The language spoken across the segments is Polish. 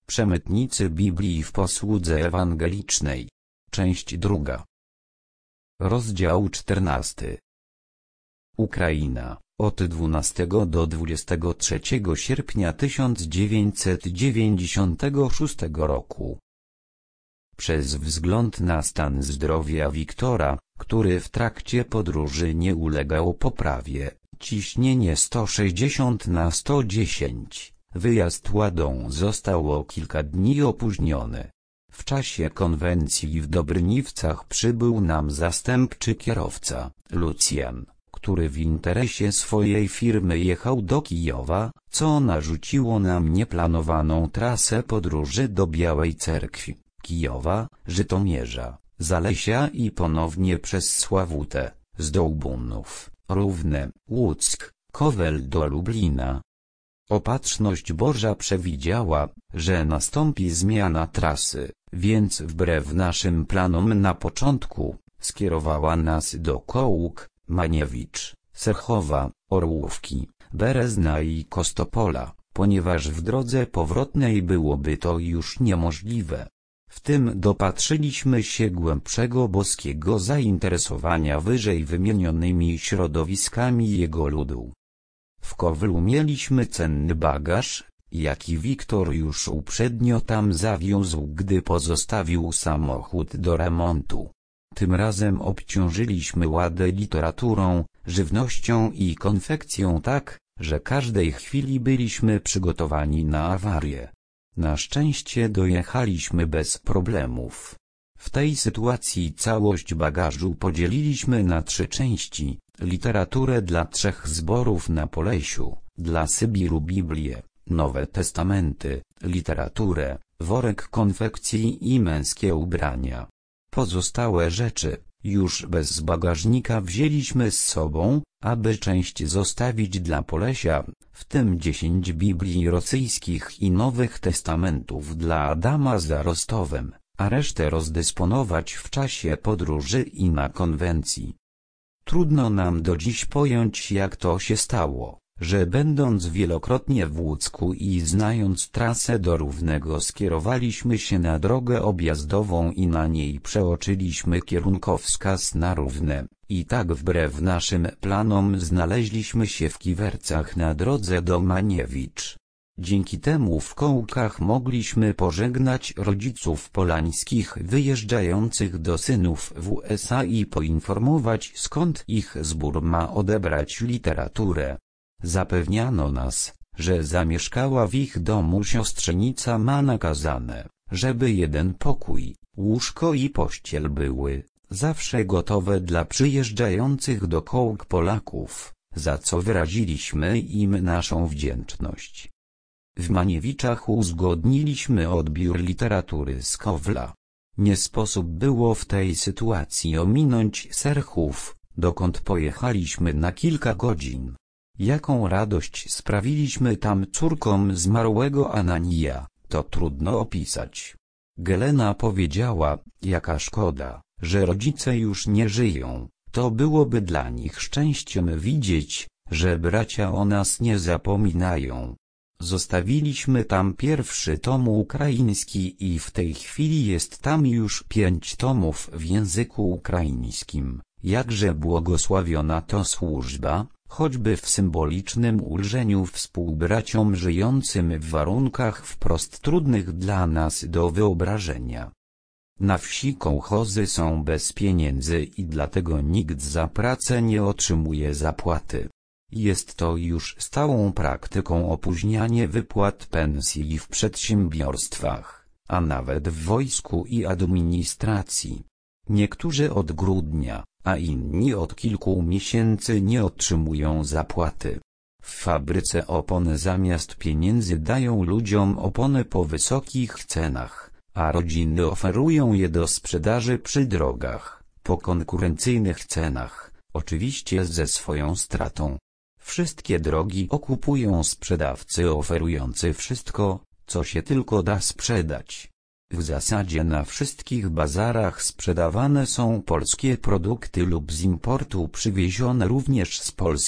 Przemytnicy Biblii w posłudze ewangelicznej. Część druga. Rozdział 14. Ukraina, od 12 do 23 sierpnia 1996 roku. Przez wzgląd na stan zdrowia Wiktora, który w trakcie podróży nie ulegał poprawie, ciśnienie 160/110, wyjazd ładą został o kilka dni opóźniony. W czasie konwencji w Dobrniwcach przybył nam zastępczy kierowca, Lucjan, który w interesie swojej firmy jechał do Kijowa, co narzuciło nam nieplanowaną trasę podróży do Białej Cerkwi, Kijowa, Żytomierza, Zalesia i ponownie przez Sławutę, Zdołbunów, Równe, Łuck, Kowel do Lublina. Opatrzność Boża przewidziała, że nastąpi zmiana trasy, więc wbrew naszym planom na początku, skierowała nas do Kołuk, Maniewicz, Serchowa, Orłówki, Berezna i Kostopola, ponieważ w drodze powrotnej byłoby to już niemożliwe. W tym dopatrzyliśmy się głębszego boskiego zainteresowania wyżej wymienionymi środowiskami jego ludu. W Kowlu mieliśmy cenny bagaż, jaki Wiktor już uprzednio tam zawiózł, gdy pozostawił samochód do remontu. Tym razem obciążyliśmy ładę literaturą, żywnością i konfekcją tak, że każdej chwili byliśmy przygotowani na awarię. Na szczęście dojechaliśmy bez problemów. W tej sytuacji całość bagażu podzieliliśmy na 3 części: literaturę dla 3 zborów na Polesiu, dla Sybiru Biblię, Nowe Testamenty, literaturę, worek konfekcji i męskie ubrania. Pozostałe rzeczy, już bez bagażnika, wzięliśmy z sobą, aby część zostawić dla Polesia, w tym 10 Biblii rosyjskich i Nowych Testamentów dla Adama za Rostowem, a resztę rozdysponować w czasie podróży i na konwencji. Trudno nam do dziś pojąć, jak to się stało, że będąc wielokrotnie w Łucku i znając trasę do Równego, skierowaliśmy się na drogę objazdową i na niej przeoczyliśmy kierunkowskaz na Równe, i tak wbrew naszym planom znaleźliśmy się w Kiwercach na drodze do Maniewicz. Dzięki temu w Kołkach mogliśmy pożegnać rodziców Polańskich wyjeżdżających do synów w USA i poinformować, skąd ich zbór ma odebrać literaturę. Zapewniano nas, że zamieszkała w ich domu siostrzenica ma nakazane, żeby jeden pokój, łóżko i pościel były zawsze gotowe dla przyjeżdżających do Kołk Polaków, za co wyraziliśmy im naszą wdzięczność. W Maniewiczach uzgodniliśmy odbiór literatury z Kowla. Nie sposób było w tej sytuacji ominąć Serchów, dokąd pojechaliśmy na kilka godzin. Jaką radość sprawiliśmy tam córkom zmarłego Ananija, to trudno opisać. Gelena powiedziała, jaka szkoda, że rodzice już nie żyją, to byłoby dla nich szczęściem widzieć, że bracia o nas nie zapominają. Zostawiliśmy tam pierwszy tom ukraiński i w tej chwili jest tam już 5 tomów w języku ukraińskim. Jakże błogosławiona to służba, choćby w symbolicznym ulżeniu współbraciom żyjącym w warunkach wprost trudnych dla nas do wyobrażenia. Na wsi kołchozy są bez pieniędzy i dlatego nikt za pracę nie otrzymuje zapłaty. Jest to już stałą praktyką opóźnianie wypłat pensji w przedsiębiorstwach, a nawet w wojsku i administracji. Niektórzy od grudnia, a inni od kilku miesięcy nie otrzymują zapłaty. W fabryce opon zamiast pieniędzy dają ludziom opony po wysokich cenach, a rodziny oferują je do sprzedaży przy drogach, po konkurencyjnych cenach, oczywiście ze swoją stratą. Wszystkie drogi okupują sprzedawcy oferujący wszystko, co się tylko da sprzedać. W zasadzie na wszystkich bazarach sprzedawane są polskie produkty lub z importu przywiezione również z Polski.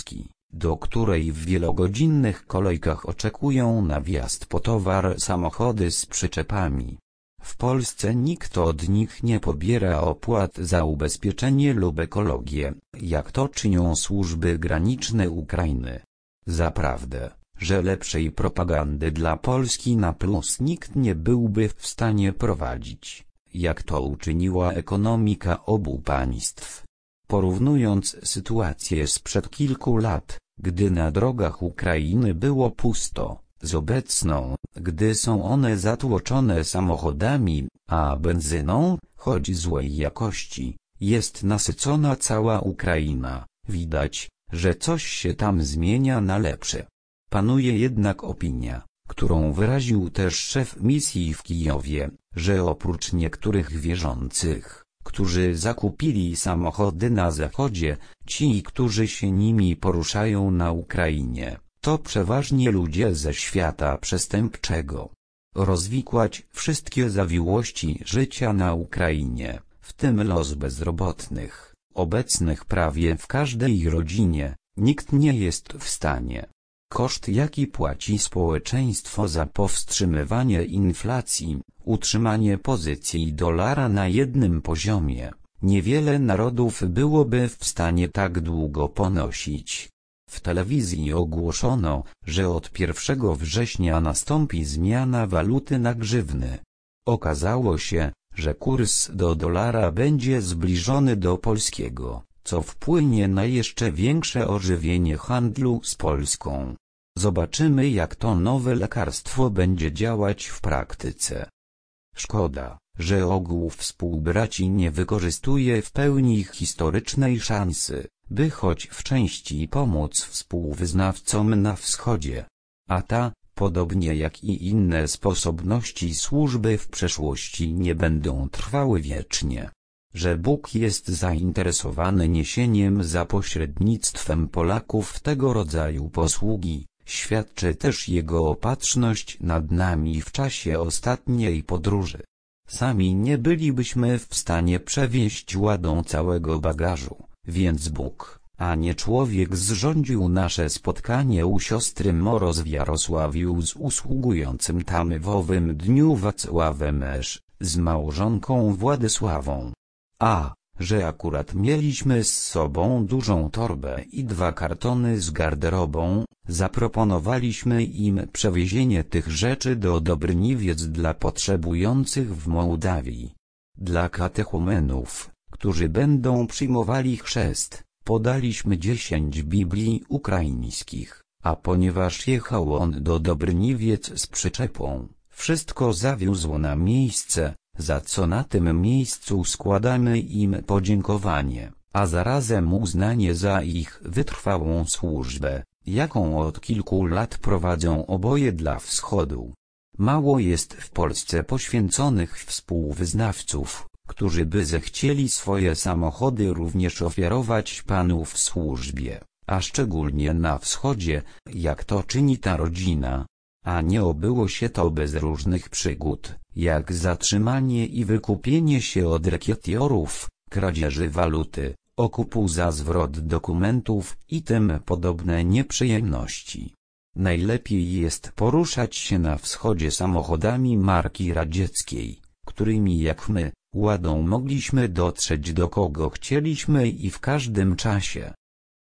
do której w wielogodzinnych kolejkach oczekują na wjazd po towar samochody z przyczepami. W Polsce nikt od nich nie pobiera opłat za ubezpieczenie lub ekologię, jak to czynią służby graniczne Ukrainy. Zaprawdę, że lepszej propagandy dla Polski na plus nikt nie byłby w stanie prowadzić, jak to uczyniła ekonomika obu państw. Porównując sytuację sprzed kilku lat, gdy na drogach Ukrainy było pusto, z obecną, gdy są one zatłoczone samochodami, a benzyną, choć złej jakości, jest nasycona cała Ukraina, widać, że coś się tam zmienia na lepsze. Panuje jednak opinia, którą wyraził też szef misji w Kijowie, że oprócz niektórych wierzących, którzy zakupili samochody na Zachodzie, ci, którzy się nimi poruszają na Ukrainie, to przeważnie ludzie ze świata przestępczego. Rozwikłać wszystkie zawiłości życia na Ukrainie, w tym los bezrobotnych, obecnych prawie w każdej rodzinie, nikt nie jest w stanie. Koszt, jaki płaci społeczeństwo za powstrzymywanie inflacji, utrzymanie pozycji dolara na jednym poziomie, niewiele narodów byłoby w stanie tak długo ponosić. W telewizji ogłoszono, że od 1 września nastąpi zmiana waluty na grzywny. Okazało się, że kurs do dolara będzie zbliżony do polskiego, co wpłynie na jeszcze większe ożywienie handlu z Polską. Zobaczymy, jak to nowe lekarstwo będzie działać w praktyce. Szkoda, że ogół współbraci nie wykorzystuje w pełni historycznej szansy, by choć w części pomóc współwyznawcom na wschodzie. A ta, podobnie jak i inne sposobności służby w przeszłości nie będą trwały wiecznie. Że Bóg jest zainteresowany niesieniem za pośrednictwem Polaków tego rodzaju posługi, świadczy też Jego opatrzność nad nami w czasie ostatniej podróży. Sami nie bylibyśmy w stanie przewieźć ładą całego bagażu, więc Bóg, a nie człowiek zrządził nasze spotkanie u siostry Moroz w Jarosławiu z usługującym tam w owym dniu Wacławem Esz, z małżonką Władysławą. A, że akurat mieliśmy z sobą dużą torbę i 2 kartony z garderobą, zaproponowaliśmy im przewiezienie tych rzeczy do Dobrniwiec dla potrzebujących w Mołdawii. Dla katechumenów, którzy będą przyjmowali chrzest, podaliśmy 10 Biblii ukraińskich, a ponieważ jechał on do Dobrniwiec z przyczepą, wszystko zawiózł na miejsce, za co na tym miejscu składamy im podziękowanie, a zarazem uznanie za ich wytrwałą służbę, jaką od kilku lat prowadzą oboje dla wschodu. Mało jest w Polsce poświęconych współwyznawców, którzy by zechcieli swoje samochody również ofiarować Panu w służbie, a szczególnie na wschodzie, jak to czyni ta rodzina. A nie obyło się to bez różnych przygód, jak zatrzymanie i wykupienie się od rekietiorów, kradzieży waluty, okupu za zwrot dokumentów i tym podobne nieprzyjemności. Najlepiej jest poruszać się na wschodzie samochodami marki radzieckiej, którymi jak my, ładą mogliśmy dotrzeć do kogo chcieliśmy i w każdym czasie.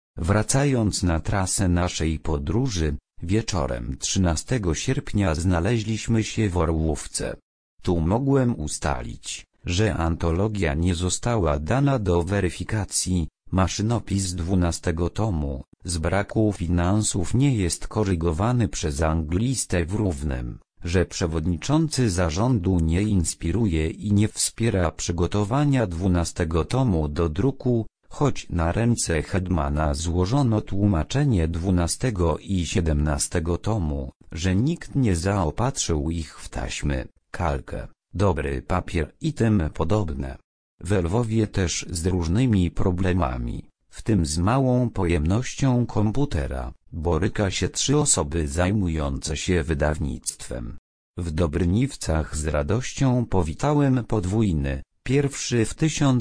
Wracając na trasę naszej podróży, wieczorem 13 sierpnia znaleźliśmy się w Orłówce. Tu mogłem ustalić, że antologia nie została dana do weryfikacji, maszynopis 12 tomu, z braku finansów nie jest korygowany przez anglistę w równym, że przewodniczący zarządu nie inspiruje i nie wspiera przygotowania 12 tomu do druku, choć na ręce hetmana złożono tłumaczenie 12 i 17 tomu, że nikt nie zaopatrzył ich w taśmy, kalkę, dobry papier i tym podobne. W Lwowie też z różnymi problemami, w tym z małą pojemnością komputera, boryka się 3 osoby zajmujące się wydawnictwem. W Dobrniwcach z radością powitałem podwójny, Pierwszy w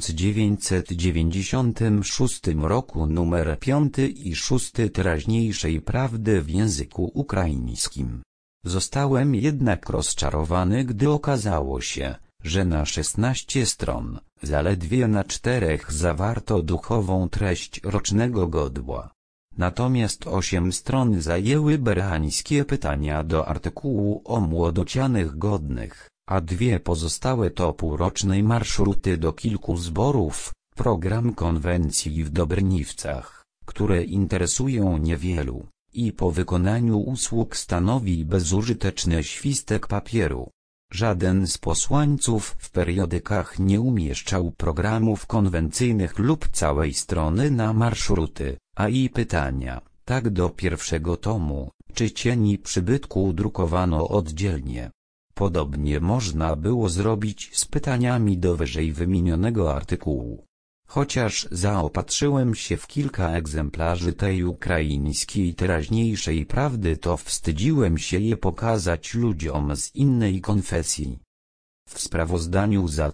1996 roku numer 5 i 6 teraźniejszej prawdy w języku ukraińskim. Zostałem jednak rozczarowany, gdy okazało się, że na 16 stron, zaledwie na 4 zawarto duchową treść rocznego godła. Natomiast 8 stron zajęły berańskie pytania do artykułu o młodocianych godnych, a 2 pozostałe to półrocznej marszruty do kilku zborów, program konwencji w Dobrniwcach, które interesują niewielu, i po wykonaniu usług stanowi bezużyteczny świstek papieru. Żaden z posłańców w periodykach nie umieszczał programów konwencyjnych lub całej strony na marszruty, a i pytania, tak do pierwszego tomu, czy cieni przybytku drukowano oddzielnie. Podobnie można było zrobić z pytaniami do wyżej wymienionego artykułu. Chociaż zaopatrzyłem się w kilka egzemplarzy tej ukraińskiej teraźniejszej prawdy, to wstydziłem się je pokazać ludziom z innej konfesji. W sprawozdaniu za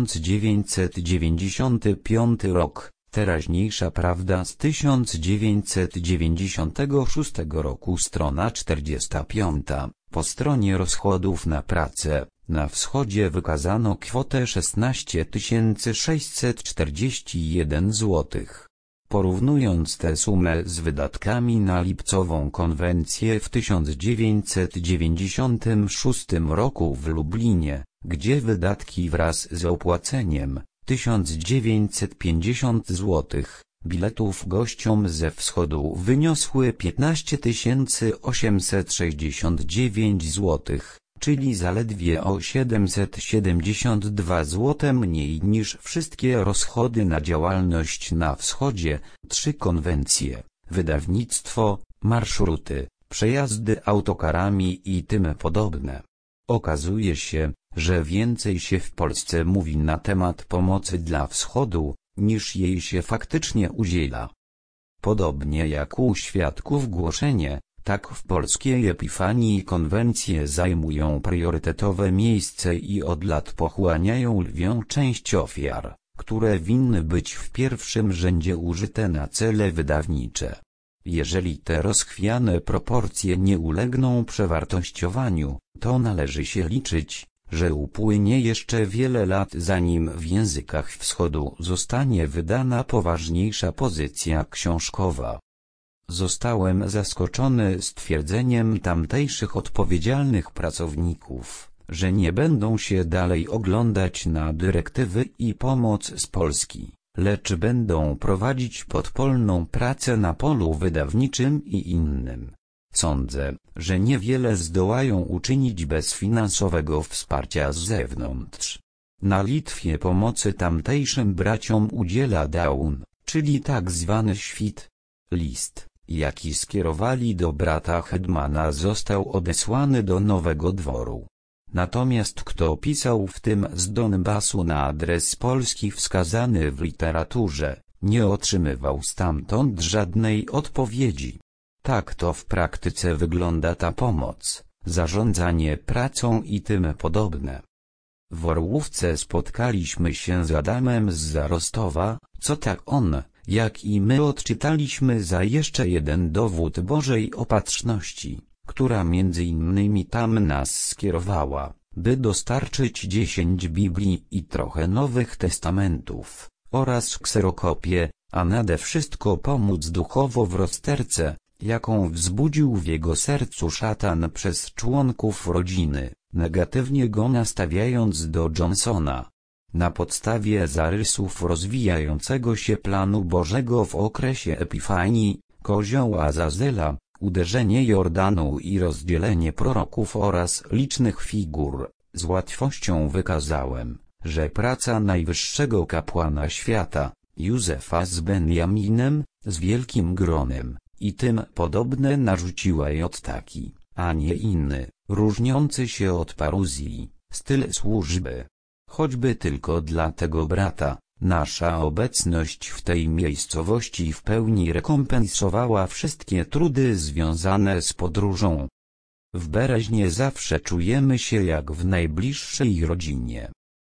1995 rok, teraźniejsza prawda z 1996 roku, strona 45, po stronie rozchodów na pracę, na wschodzie wykazano kwotę 16 641 zł. Porównując tę sumę z wydatkami na lipcową konwencję w 1996 roku w Lublinie, gdzie wydatki wraz z opłaceniem 1950 zł, biletów gościom ze wschodu wyniosły 15 869 zł, czyli zaledwie o 772 zł mniej niż wszystkie rozchody na działalność na wschodzie, 3 konwencje, wydawnictwo, marszruty, przejazdy autokarami i tym podobne. Okazuje się, że więcej się w Polsce mówi na temat pomocy dla wschodu, niż jej się faktycznie udziela. Podobnie jak u świadków głoszenie, tak w polskiej Epifanii konwencje zajmują priorytetowe miejsce i od lat pochłaniają lwią część ofiar, które winny być w pierwszym rzędzie użyte na cele wydawnicze. Jeżeli te rozchwiane proporcje nie ulegną przewartościowaniu, to należy się liczyć, że upłynie jeszcze wiele lat, zanim w językach wschodu zostanie wydana poważniejsza pozycja książkowa. Zostałem zaskoczony stwierdzeniem tamtejszych odpowiedzialnych pracowników, że nie będą się dalej oglądać na dyrektywy i pomoc z Polski, lecz będą prowadzić podpólną pracę na polu wydawniczym i innym. Sądzę, że niewiele zdołają uczynić bez finansowego wsparcia z zewnątrz. Na Litwie pomocy tamtejszym braciom udziela Daun, czyli tak zwany świt. List, jaki skierowali do brata hetmana, został odesłany do Nowego Dworu. Natomiast kto pisał w tym z Donbasu na adres polski wskazany w literaturze, nie otrzymywał stamtąd żadnej odpowiedzi. Tak to w praktyce wygląda ta pomoc, zarządzanie pracą i tym podobne. W Orłówce spotkaliśmy się z Adamem z Zarostowa, co tak on, jak i my odczytaliśmy za jeszcze jeden dowód Bożej opatrzności, która między innymi tam nas skierowała, by dostarczyć 10 Biblii i trochę Nowych Testamentów, oraz kserokopie, a nade wszystko pomóc duchowo w rozterce, jaką wzbudził w jego sercu szatan przez członków rodziny, negatywnie go nastawiając do Johnsona. Na podstawie zarysów rozwijającego się planu Bożego w okresie Epifanii, kozioł Azazela, uderzenie Jordanu i rozdzielenie proroków oraz licznych figur, z łatwością wykazałem, że praca najwyższego kapłana świata, Józefa z Benjaminem, z wielkim gronem, i tym podobne narzuciła taki, a nie inny, różniący się od paruzji, styl służby. Choćby tylko dla tego brata, nasza obecność w tej miejscowości w pełni rekompensowała wszystkie trudy związane z podróżą. W Bereźnie zawsze czujemy się jak w najbliższej rodzinie.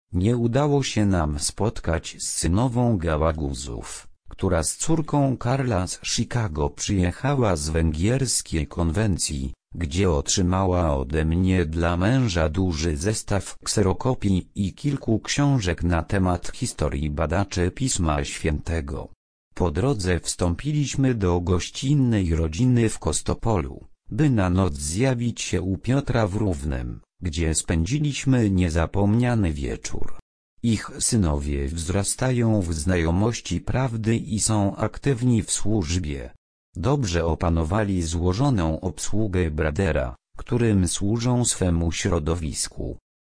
Nie udało się nam spotkać z synową Gałaguzów, która z córką Karla z Chicago przyjechała z węgierskiej konwencji, gdzie otrzymała ode mnie dla męża duży zestaw kserokopii i kilku książek na temat historii badaczy Pisma Świętego. Po drodze wstąpiliśmy do gościnnej rodziny w Kostopolu, by na noc zjawić się u Piotra w Równem, gdzie spędziliśmy niezapomniany wieczór. Ich synowie wzrastają w znajomości prawdy i są aktywni w służbie. Dobrze opanowali złożoną obsługę Bradera, którym służą swemu środowisku.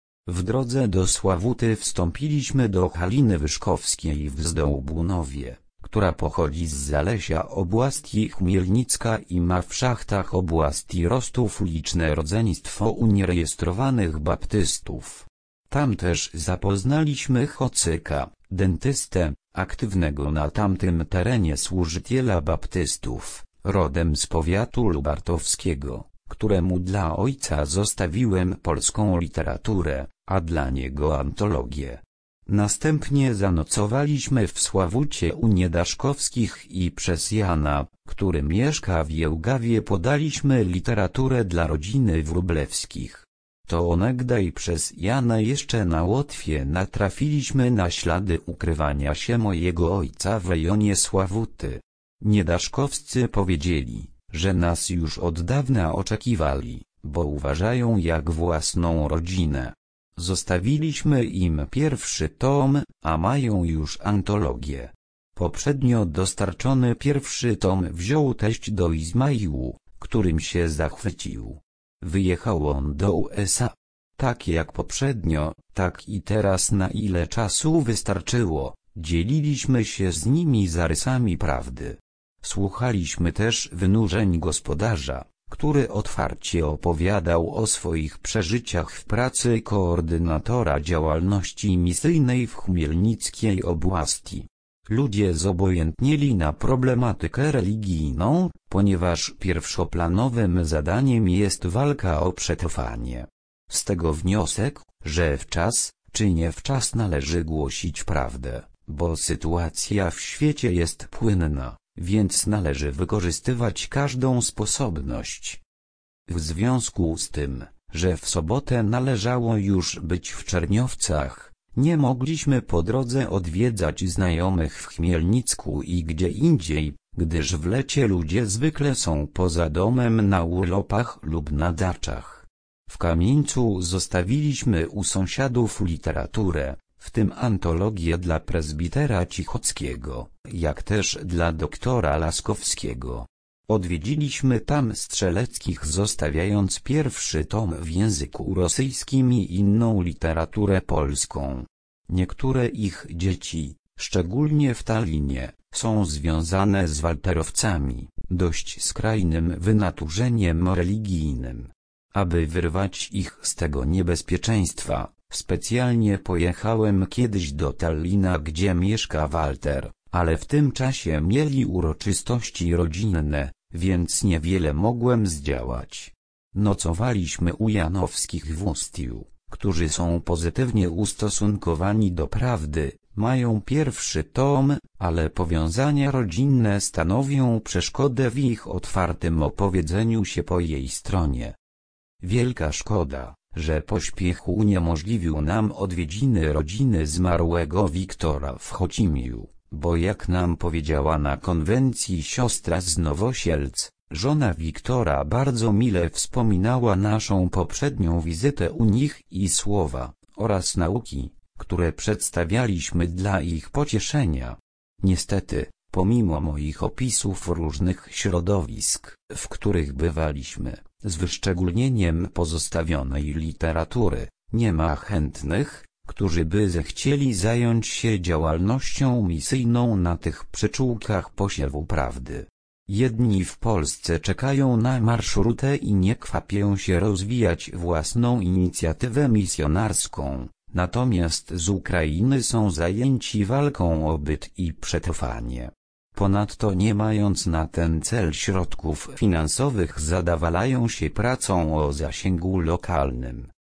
W drodze do Sławuty wstąpiliśmy do Haliny Wyszkowskiej w Zdołbunowie, która pochodzi z Zalesia oblasti Chmielnicka i ma w Szachtach oblasti Rostów liczne rodzeństwo unierejestrowanych baptystów. Tam też zapoznaliśmy Chocyka, dentystę, aktywnego na tamtym terenie służyciela baptystów, rodem z powiatu lubartowskiego, któremu dla ojca zostawiłem polską literaturę, a dla niego antologię. Następnie zanocowaliśmy w Sławucie u Niedaszkowskich i przez Jana, który mieszka w Jełgawie, podaliśmy literaturę dla rodziny Wróblewskich. To onegdaj przez Jana jeszcze na Łotwie natrafiliśmy na ślady ukrywania się mojego ojca w rejonie Sławuty. Niedaszkowscy powiedzieli, że nas już od dawna oczekiwali, bo uważają jak własną rodzinę. Zostawiliśmy im pierwszy tom, a mają już antologię. Poprzednio dostarczony pierwszy tom wziął teść do Izmaiłu, którym się zachwycił. Wyjechał on do USA. Tak jak poprzednio, tak i teraz, na ile czasu wystarczyło, dzieliliśmy się z nimi zarysami prawdy. Słuchaliśmy też wynurzeń gospodarza, który otwarcie opowiadał o swoich przeżyciach w pracy koordynatora działalności misyjnej w chmielnickiej oblasti. Ludzie zobojętnieli na problematykę religijną, ponieważ pierwszoplanowym zadaniem jest walka o przetrwanie. Z tego wniosek, że wczas, czy nie wczas należy głosić prawdę, bo sytuacja w świecie jest płynna, więc należy wykorzystywać każdą sposobność. W związku z tym, że w sobotę należało już być w Czerniowcach, nie mogliśmy po drodze odwiedzać znajomych w Chmielnicku i gdzie indziej, gdyż w lecie ludzie zwykle są poza domem na urlopach lub na daczach. W Kamieńcu zostawiliśmy u sąsiadów literaturę, w tym antologię dla prezbitera Cichockiego, jak też dla doktora Laskowskiego. Odwiedziliśmy tam Strzeleckich, zostawiając pierwszy tom w języku rosyjskim i inną literaturę polską. Niektóre ich dzieci, szczególnie w Tallinie, są związane z walterowcami, dość skrajnym wynaturzeniem religijnym. Aby wyrwać ich z tego niebezpieczeństwa, specjalnie pojechałem kiedyś do Tallina, gdzie mieszka Walter, ale w tym czasie mieli uroczystości rodzinne, więc niewiele mogłem zdziałać. Nocowaliśmy u Janowskich w Ustiu, którzy są pozytywnie ustosunkowani do prawdy, mają pierwszy tom, ale powiązania rodzinne stanowią przeszkodę w ich otwartym opowiedzeniu się po jej stronie. Wielka szkoda, że pośpiech uniemożliwił nam odwiedziny rodziny zmarłego Wiktora w Chocimiu, bo jak nam powiedziała na konwencji siostra z Nowosielc, żona Wiktora bardzo mile wspominała naszą poprzednią wizytę u nich i słowa, oraz nauki, które przedstawialiśmy dla ich pocieszenia. Niestety, pomimo moich opisów różnych środowisk, w których bywaliśmy, z wyszczególnieniem pozostawionej literatury, nie ma chętnych, którzy by zechcieli zająć się działalnością misyjną na tych przyczółkach posiewu prawdy. Jedni w Polsce czekają na marszrutę i nie kwapią się rozwijać własną inicjatywę misjonarską, natomiast z Ukrainy są zajęci walką o byt i przetrwanie. Ponadto, nie mając na ten cel środków finansowych, zadawalają się pracą o zasięgu lokalnym.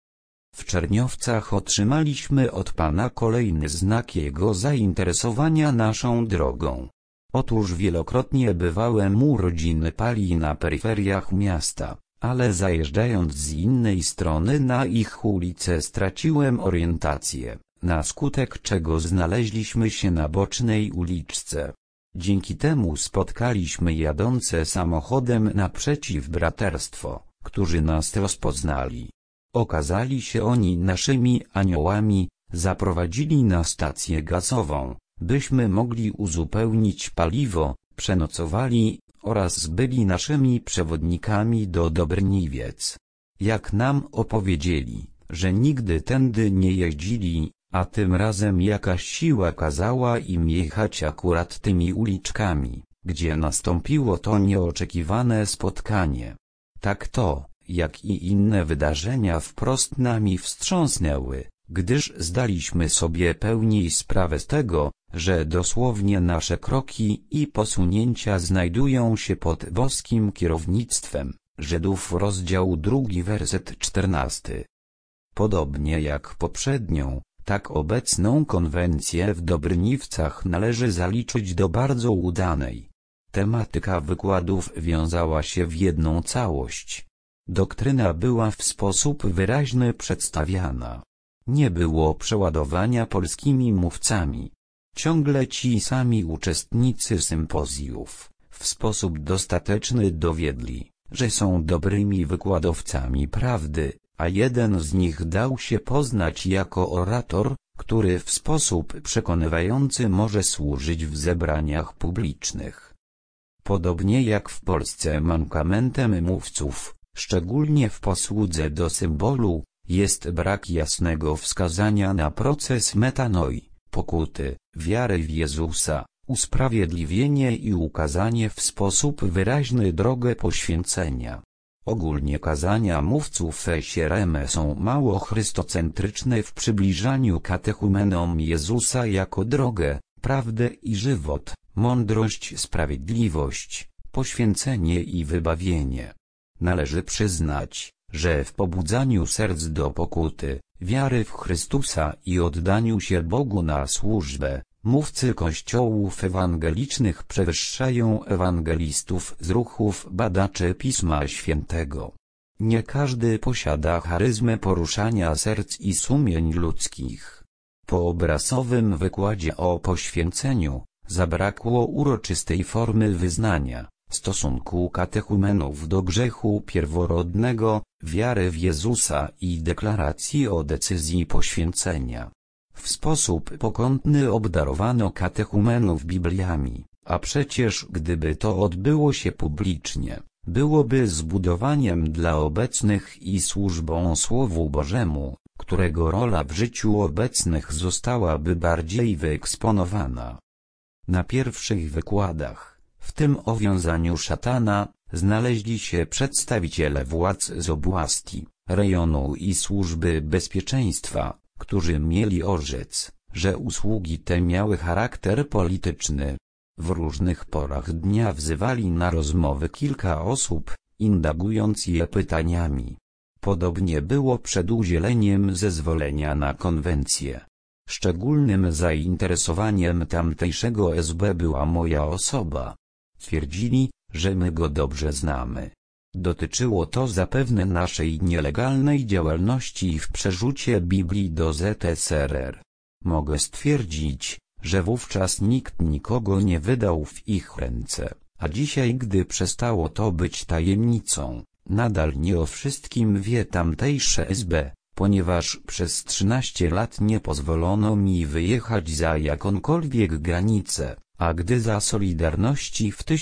W Czerniowcach otrzymaliśmy od pana kolejny znak jego zainteresowania naszą drogą. Otóż wielokrotnie bywałem u rodziny Pali na peryferiach miasta, ale zajeżdżając z innej strony na ich ulicę straciłem orientację, na skutek czego znaleźliśmy się na bocznej uliczce. Dzięki temu spotkaliśmy jadące samochodem naprzeciw braterstwo, którzy nas rozpoznali. Okazali się oni naszymi aniołami, zaprowadzili na stację gazową, byśmy mogli uzupełnić paliwo, przenocowali oraz byli naszymi przewodnikami do Dobrniwiec. Jak nam opowiedzieli, że nigdy tędy nie jeździli, a tym razem jakaś siła kazała im jechać akurat tymi uliczkami, gdzie nastąpiło to nieoczekiwane spotkanie. Tak to, jak i inne wydarzenia wprost nami wstrząsnęły, gdyż zdaliśmy sobie pełniej sprawę z tego, że dosłownie nasze kroki i posunięcia znajdują się pod boskim kierownictwem. Żydów rozdział 2 werset 14. Podobnie jak poprzednią, tak obecną konwencję w Dobrniwcach należy zaliczyć do bardzo udanej. Tematyka wykładów wiązała się w jedną całość. Doktryna była w sposób wyraźny przedstawiana. Nie było przeładowania polskimi mówcami. Ciągle ci sami uczestnicy sympozjów, w sposób dostateczny dowiedli, że są dobrymi wykładowcami prawdy, a jeden z nich dał się poznać jako orator, który w sposób przekonywający może służyć w zebraniach publicznych. Podobnie jak w Polsce mankamentem mówców, szczególnie w posłudze do symbolu, jest brak jasnego wskazania na proces metanoi, pokuty, wiary w Jezusa, usprawiedliwienie i ukazanie w sposób wyraźny drogę poświęcenia. Ogólnie kazania mówców SRM są mało chrystocentryczne w przybliżaniu katechumenom Jezusa jako drogę, prawdę i żywot, mądrość, sprawiedliwość, poświęcenie i wybawienie. Należy przyznać, że w pobudzaniu serc do pokuty, wiary w Chrystusa i oddaniu się Bogu na służbę, mówcy kościołów ewangelicznych przewyższają ewangelistów z ruchów badaczy Pisma Świętego. Nie każdy posiada charyzmę poruszania serc i sumień ludzkich. Po obrazowym wykładzie o poświęceniu, zabrakło uroczystej formy wyznania, stosunku katechumenów do grzechu pierworodnego, wiary w Jezusa i deklaracji o decyzji poświęcenia. W sposób pokątny obdarowano katechumenów Bibliami, a przecież gdyby to odbyło się publicznie, byłoby zbudowaniem dla obecnych i służbą Słowu Bożemu, którego rola w życiu obecnych zostałaby bardziej wyeksponowana. Na pierwszych wykładach, w tym o wiązaniu szatana, znaleźli się przedstawiciele władz z oblasti, rejonu i służby bezpieczeństwa, którzy mieli orzec, że usługi te miały charakter polityczny. W różnych porach dnia wzywali na rozmowy kilka osób, indagując je pytaniami. Podobnie było przed udzieleniem zezwolenia na konwencję. Szczególnym zainteresowaniem tamtejszego SB była moja osoba. Twierdzili, że my go dobrze znamy. Dotyczyło to zapewne naszej nielegalnej działalności w przerzucie Biblii do ZSRR. Mogę stwierdzić, że wówczas nikt nikogo nie wydał w ich ręce, a dzisiaj, gdy przestało to być tajemnicą, nadal nie o wszystkim wie tamtejsze SB, ponieważ przez 13 lat nie pozwolono mi wyjechać za jakąkolwiek granicę, a gdy za Solidarności w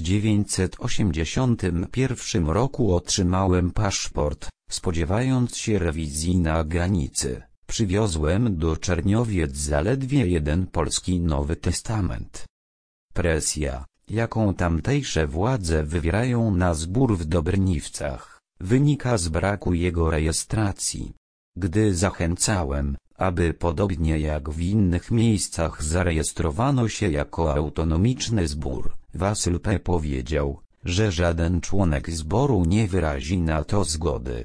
1981 roku otrzymałem paszport, spodziewając się rewizji na granicy, przywiozłem do Czerniowiec zaledwie jeden polski Nowy Testament. Presja, jaką tamtejsze władze wywierają na zbór w Dobrniwcach, wynika z braku jego rejestracji. Gdy zachęcałem, aby podobnie jak w innych miejscach zarejestrowano się jako autonomiczny zbór, Wasyl P. powiedział, że żaden członek zboru nie wyrazi na to zgody.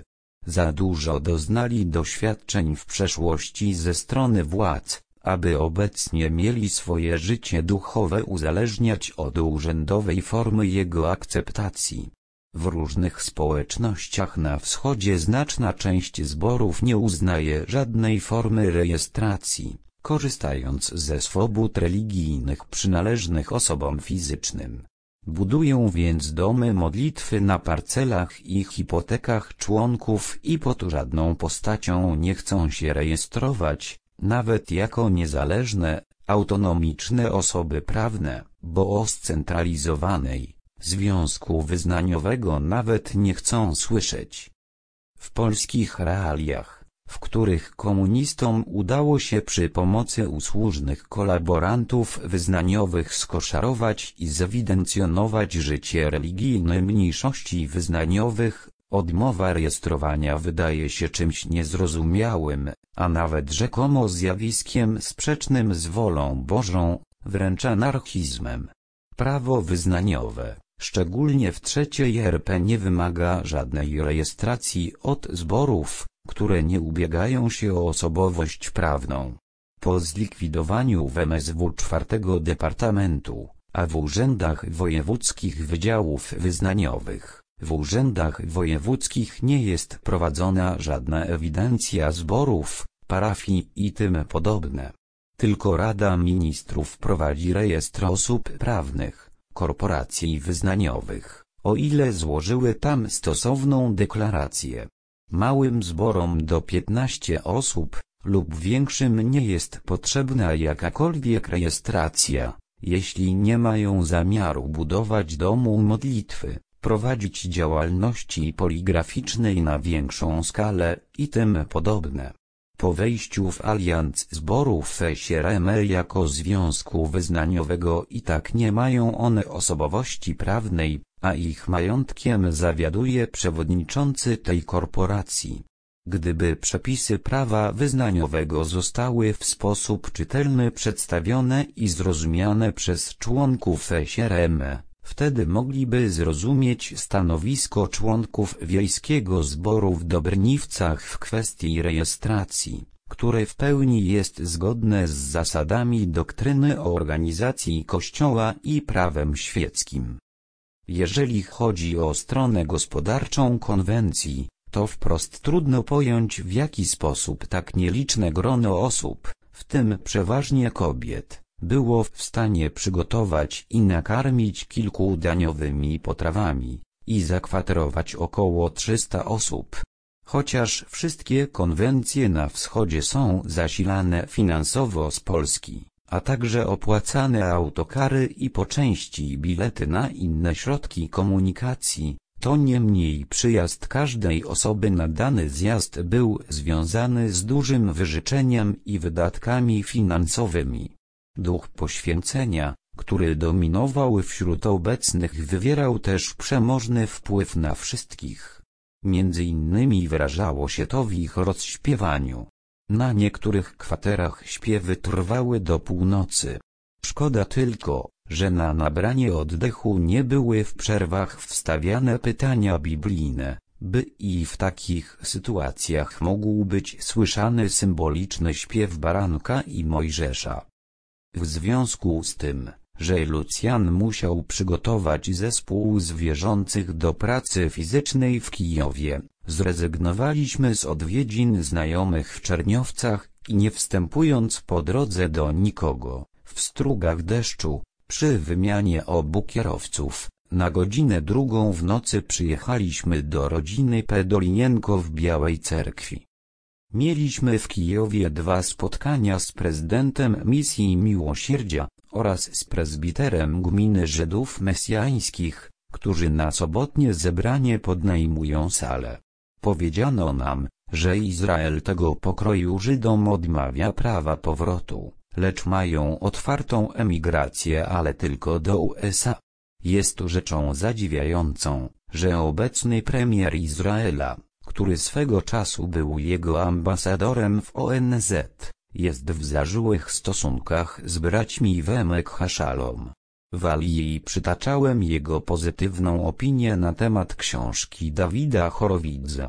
Za dużo doznali doświadczeń w przeszłości ze strony władz, aby obecnie mieli swoje życie duchowe uzależniać od urzędowej formy jego akceptacji. W różnych społecznościach na wschodzie znaczna część zborów nie uznaje żadnej formy rejestracji, korzystając ze swobód religijnych przynależnych osobom fizycznym. Budują więc domy modlitwy na parcelach i hipotekach członków i pod żadną postacią nie chcą się rejestrować, nawet jako niezależne, autonomiczne osoby prawne, bo o scentralizowanej związku wyznaniowego nawet nie chcą słyszeć. W polskich realiach, w których komunistom udało się przy pomocy usłużnych kolaborantów wyznaniowych skoszarować i zewidencjonować życie religijne mniejszości wyznaniowych, odmowa rejestrowania wydaje się czymś niezrozumiałym, a nawet rzekomo zjawiskiem sprzecznym z wolą Bożą, wręcz anarchizmem. Prawo wyznaniowe, szczególnie w III RP, nie wymaga żadnej rejestracji od zborów, które nie ubiegają się o osobowość prawną. Po zlikwidowaniu w MSW 4 Departamentu, a w urzędach wojewódzkich wydziałów wyznaniowych, w urzędach wojewódzkich nie jest prowadzona żadna ewidencja zborów, parafii i tym podobne. Tylko Rada Ministrów prowadzi rejestr osób prawnych, korporacji wyznaniowych, o ile złożyły tam stosowną deklarację. Małym zborom do 15 osób, lub większym nie jest potrzebna jakakolwiek rejestracja, jeśli nie mają zamiaru budować domu modlitwy, prowadzić działalności poligraficznej na większą skalę i tym podobne. Po wejściu w alianc zborów SRM jako związku wyznaniowego i tak nie mają one osobowości prawnej, a ich majątkiem zawiaduje przewodniczący tej korporacji. Gdyby przepisy prawa wyznaniowego zostały w sposób czytelny przedstawione i zrozumiane przez członków SRM, wtedy mogliby zrozumieć stanowisko członków Wiejskiego Zboru w Dobrniwcach w kwestii rejestracji, które w pełni jest zgodne z zasadami doktryny o organizacji Kościoła i prawem świeckim. Jeżeli chodzi o stronę gospodarczą konwencji, to wprost trudno pojąć, w jaki sposób tak nieliczne grono osób, w tym przeważnie kobiet, było w stanie przygotować i nakarmić kilkudaniowymi potrawami i zakwaterować około 300 osób. Chociaż wszystkie konwencje na wschodzie są zasilane finansowo z Polski, a także opłacane autokary i po części bilety na inne środki komunikacji, to niemniej przyjazd każdej osoby na dany zjazd był związany z dużym wyżyczeniem i wydatkami finansowymi. Duch poświęcenia, który dominował wśród obecnych, wywierał też przemożny wpływ na wszystkich. Między innymi wyrażało się to w ich rozśpiewaniu. Na niektórych kwaterach śpiewy trwały do północy. Szkoda tylko, że na nabranie oddechu nie były w przerwach wstawiane pytania biblijne, by i w takich sytuacjach mógł być słyszany symboliczny śpiew baranka i Mojżesza. W związku z tym, że Lucjan musiał przygotować zespół z wierzących do pracy fizycznej w Kijowie, zrezygnowaliśmy z odwiedzin znajomych w Czerniowcach i nie wstępując po drodze do nikogo, w strugach deszczu, przy wymianie obu kierowców, na godzinę 2 w nocy przyjechaliśmy do rodziny Pedolinienko w Białej Cerkwi. Mieliśmy w Kijowie 2 spotkania z prezydentem Misji Miłosierdzia oraz z prezbiterem gminy Żydów Mesjańskich, którzy na sobotnie zebranie podnajmują salę. Powiedziano nam, że Izrael tego pokroju Żydom odmawia prawa powrotu, lecz mają otwartą emigrację, ale tylko do USA. Jest to rzeczą zadziwiającą, że obecny premier Izraela, który swego czasu był jego ambasadorem w ONZ, jest w zażyłych stosunkach z braćmi Wemek Haszalom. W Alii przytaczałem jego pozytywną opinię na temat książki Dawida Horowidza.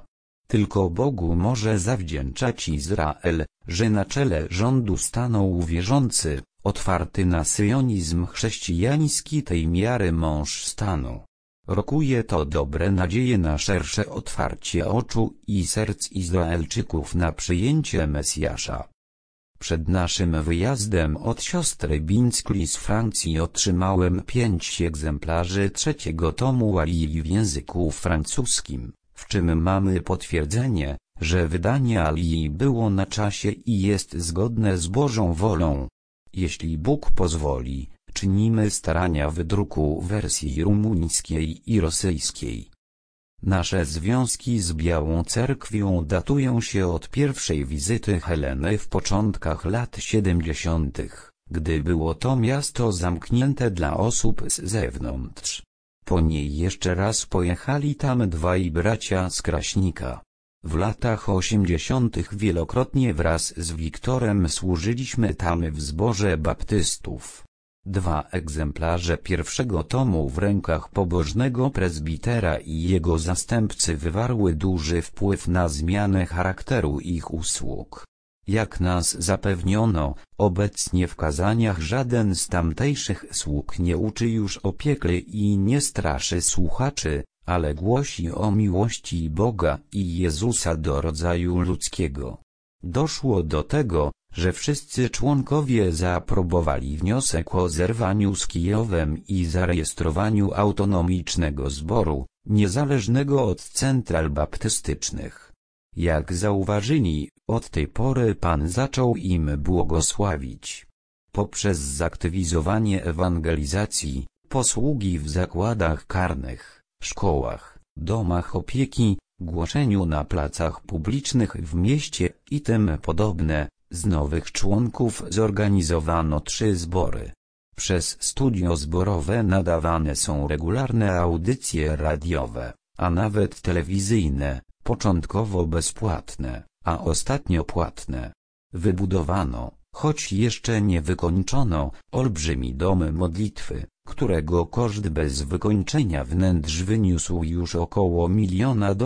Tylko Bogu może zawdzięczać Izrael, że na czele rządu stanął wierzący, otwarty na syjonizm chrześcijański tej miary mąż stanu. Rokuje to dobre nadzieje na szersze otwarcie oczu i serc Izraelczyków na przyjęcie Mesjasza. Przed naszym wyjazdem od siostry Binskli z Francji otrzymałem 5 egzemplarzy 3. tomu Alii w języku francuskim, w czym mamy potwierdzenie, że wydanie Alii było na czasie i jest zgodne z Bożą wolą. Jeśli Bóg pozwoli, czynimy starania wydruku wersji rumuńskiej i rosyjskiej. Nasze związki z Białą Cerkwią datują się od pierwszej wizyty Heleny w początkach lat 70., gdy było to miasto zamknięte dla osób z zewnątrz. Po niej jeszcze raz pojechali tam dwaj bracia z Kraśnika. W latach 80. wielokrotnie wraz z Wiktorem służyliśmy tam w zborze baptystów. 2 egzemplarze 1. tomu w rękach pobożnego prezbitera i jego zastępcy wywarły duży wpływ na zmianę charakteru ich usług. Jak nas zapewniono, obecnie w kazaniach żaden z tamtejszych sług nie uczy już o piekle i nie straszy słuchaczy, ale głosi o miłości Boga i Jezusa do rodzaju ludzkiego. Doszło do tego, że wszyscy członkowie zaaprobowali wniosek o zerwaniu z Kijowem i zarejestrowaniu autonomicznego zboru, niezależnego od central baptystycznych. Jak zauważyli, od tej pory Pan zaczął im błogosławić. Poprzez zaktywizowanie ewangelizacji, posługi w zakładach karnych, szkołach, domach opieki, głoszeniu na placach publicznych w mieście i tym podobne, z nowych członków zorganizowano 3 zbory. Przez studio zborowe nadawane są regularne audycje radiowe, a nawet telewizyjne, początkowo bezpłatne, a ostatnio płatne. Wybudowano, choć jeszcze nie wykończono, olbrzymi dom modlitwy, którego koszt bez wykończenia wnętrz wyniósł już około $1 miliona.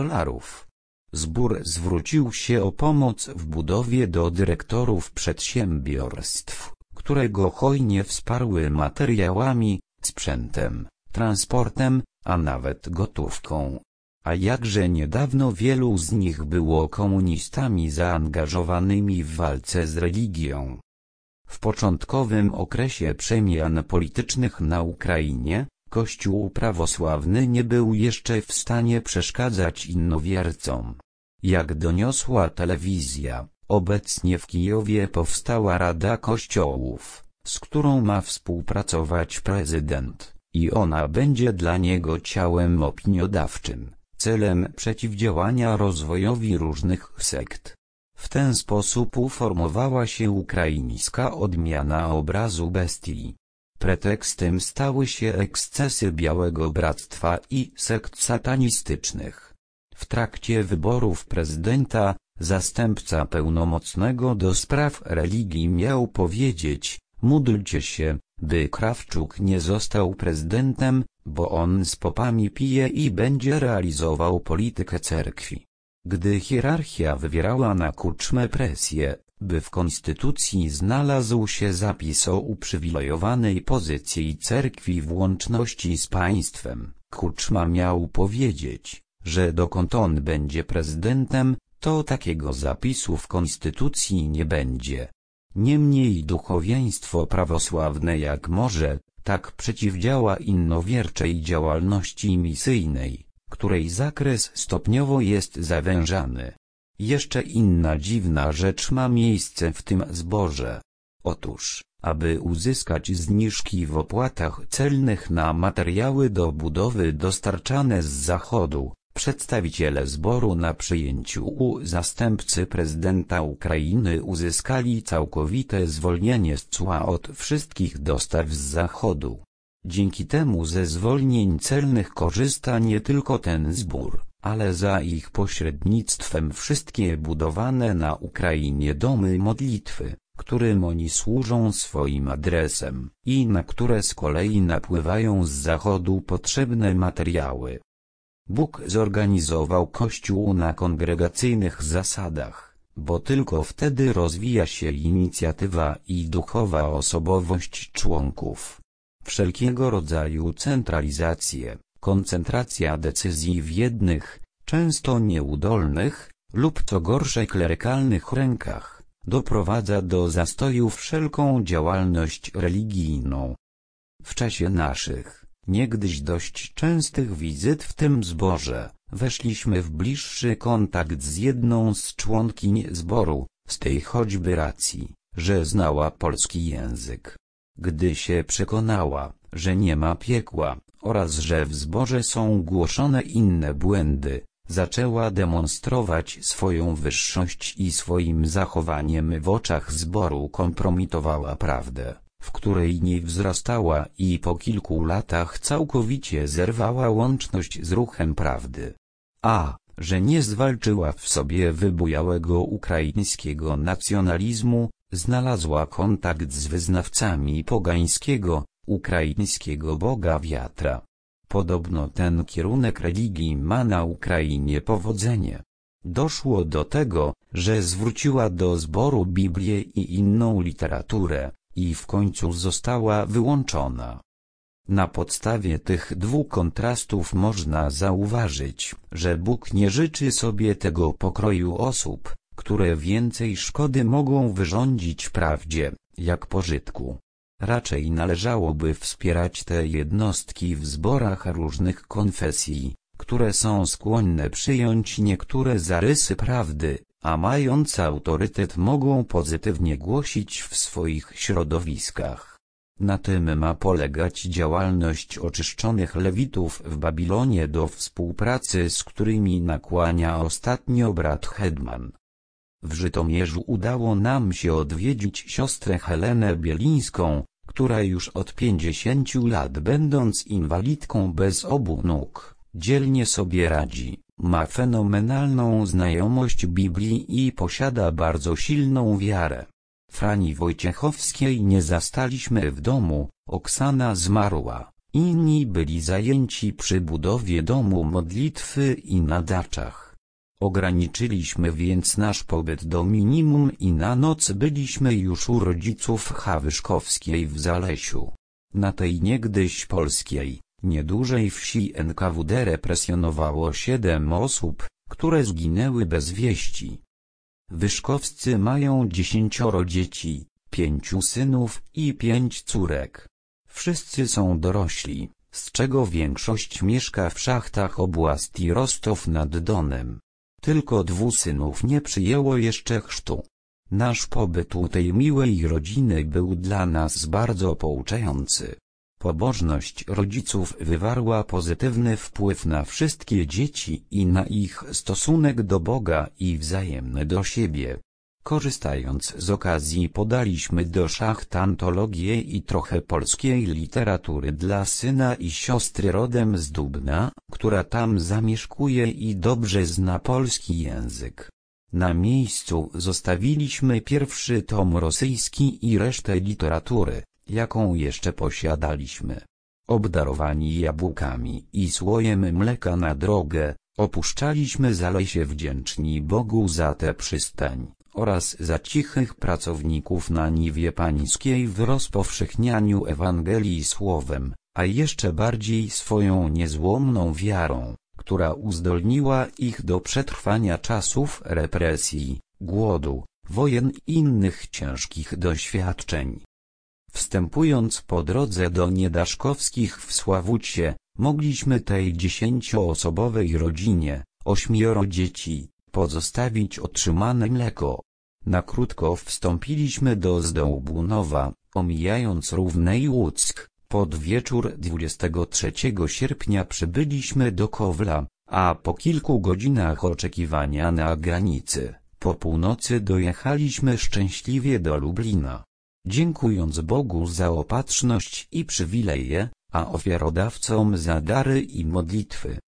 Zbór zwrócił się o pomoc w budowie do dyrektorów przedsiębiorstw, które go hojnie wsparły materiałami, sprzętem, transportem, a nawet gotówką. A jakże niedawno wielu z nich było komunistami zaangażowanymi w walce z religią. W początkowym okresie przemian politycznych na Ukrainie, Kościół prawosławny nie był jeszcze w stanie przeszkadzać innowiercom. Jak doniosła telewizja, obecnie w Kijowie powstała Rada Kościołów, z którą ma współpracować prezydent, i ona będzie dla niego ciałem opiniodawczym, celem przeciwdziałania rozwojowi różnych sekt. W ten sposób uformowała się ukraińska odmiana obrazu bestii. Pretekstem stały się ekscesy Białego Bractwa i sekt satanistycznych. W trakcie wyborów prezydenta, zastępca pełnomocnego do spraw religii miał powiedzieć: módlcie się, by Krawczuk nie został prezydentem, bo on z popami pije i będzie realizował politykę cerkwi. Gdy hierarchia wywierała na Kuczmę presję, by w konstytucji znalazł się zapis o uprzywilejowanej pozycji cerkwi w łączności z państwem, Kuczma miał powiedzieć, że dokąd on będzie prezydentem, to takiego zapisu w konstytucji nie będzie. Niemniej duchowieństwo prawosławne jak może, tak przeciwdziała innowierczej działalności misyjnej, której zakres stopniowo jest zawężany. Jeszcze inna dziwna rzecz ma miejsce w tym zborze. Otóż, aby uzyskać zniżki w opłatach celnych na materiały do budowy dostarczane z Zachodu, przedstawiciele zboru na przyjęciu u zastępcy prezydenta Ukrainy uzyskali całkowite zwolnienie z cła od wszystkich dostaw z Zachodu. Dzięki temu ze zwolnień celnych korzysta nie tylko ten zbór, ale za ich pośrednictwem wszystkie budowane na Ukrainie domy modlitwy, którym oni służą swoim adresem, i na które z kolei napływają z Zachodu potrzebne materiały. Bóg zorganizował Kościół na kongregacyjnych zasadach, bo tylko wtedy rozwija się inicjatywa i duchowa osobowość członków. Wszelkiego rodzaju centralizacje, koncentracja decyzji w jednych, często nieudolnych, lub co gorsze klerykalnych rękach, doprowadza do zastoju wszelką działalność religijną. W czasie naszych, niegdyś dość częstych wizyt w tym zborze, weszliśmy w bliższy kontakt z jedną z członkiń zboru, z tej choćby racji, że znała polski język. Gdy się przekonała, że nie ma piekła, oraz że w zborze są głoszone inne błędy, zaczęła demonstrować swoją wyższość i swoim zachowaniem w oczach zboru kompromitowała prawdę, w której nie wzrastała, i po kilku latach całkowicie zerwała łączność z ruchem prawdy. A że nie zwalczyła w sobie wybujałego ukraińskiego nacjonalizmu, znalazła kontakt z wyznawcami pogańskiego, ukraińskiego boga wiatra. Podobno ten kierunek religii ma na Ukrainie powodzenie. Doszło do tego, że zwróciła do zboru Biblię i inną literaturę, i w końcu została wyłączona. Na podstawie tych dwóch kontrastów można zauważyć, że Bóg nie życzy sobie tego pokroju osób, które więcej szkody mogą wyrządzić prawdzie, jak pożytku. Raczej należałoby wspierać te jednostki w zborach różnych konfesji, które są skłonne przyjąć niektóre zarysy prawdy, a mając autorytet mogą pozytywnie głosić w swoich środowiskach. Na tym ma polegać działalność oczyszczonych lewitów w Babilonie, do współpracy z którymi nakłania ostatnio brat Hedman. W Żytomierzu udało nam się odwiedzić siostrę Helenę Bielińską, która już od 50 lat, będąc inwalidką bez obu nóg, dzielnie sobie radzi, ma fenomenalną znajomość Biblii i posiada bardzo silną wiarę. Frani Wojciechowskiej nie zastaliśmy w domu, Oksana zmarła, inni byli zajęci przy budowie domu modlitwy i na daczach. Ograniczyliśmy więc nasz pobyt do minimum i na noc byliśmy już u rodziców Hawyszkowskiej w Zalesiu. Na tej niegdyś polskiej, niedużej wsi NKWD represjonowało 7 osób, które zginęły bez wieści. Wyszkowscy mają 10 dzieci, 5 synów i 5 córek. Wszyscy są dorośli, z czego większość mieszka w szachtach oblasti Rostow nad Donem. Tylko 2 synów nie przyjęło jeszcze chrztu. Nasz pobyt u tej miłej rodziny był dla nas bardzo pouczający. Pobożność rodziców wywarła pozytywny wpływ na wszystkie dzieci i na ich stosunek do Boga i wzajemny do siebie. Korzystając z okazji podaliśmy do szacht antologię i trochę polskiej literatury dla syna i siostry rodem z Dubna, która tam zamieszkuje i dobrze zna polski język. Na miejscu zostawiliśmy pierwszy tom rosyjski i resztę literatury, jaką jeszcze posiadaliśmy. Obdarowani jabłkami i słojem mleka na drogę, opuszczaliśmy Zalesie wdzięczni Bogu za tę przystań oraz za cichych pracowników na niwie pańskiej w rozpowszechnianiu Ewangelii słowem, a jeszcze bardziej swoją niezłomną wiarą, która uzdolniła ich do przetrwania czasów represji, głodu, wojen i innych ciężkich doświadczeń. Wstępując po drodze do Niedaszkowskich w Sławucie, mogliśmy tej 10-osobowej rodzinie, 8 dzieci, pozostawić otrzymane mleko. Na krótko wstąpiliśmy do Zdołbunowa, omijając Równę i Łuck. Pod wieczór 23 sierpnia przybyliśmy do Kowla, a po kilku godzinach oczekiwania na granicy, po północy dojechaliśmy szczęśliwie do Lublina. Dziękując Bogu za opatrzność i przywileje, a ofiarodawcom za dary i modlitwy,